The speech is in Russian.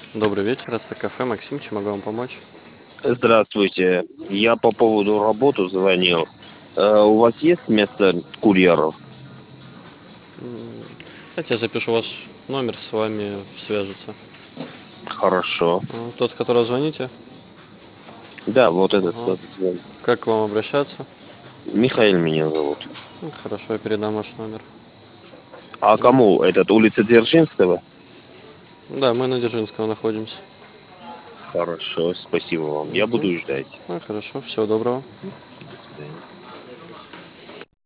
Добрый вечер, это кафе Максим, чем могу вам помочь? Здравствуйте. Я по поводу работы звонил. У вас есть место курьеров? Давайте я запишу ваш номер, с вами свяжутся. Хорошо. Тот, с которого звоните? Да, вот этот Ага. вот звонит. Как к вам обращаться? Михаил меня зовут. Хорошо, я передам ваш номер. А кому? Этот улица Дзержинского? Да, мы на Дзержинского находимся. Хорошо, спасибо вам. Я буду ждать. Хорошо, всего доброго. До свидания.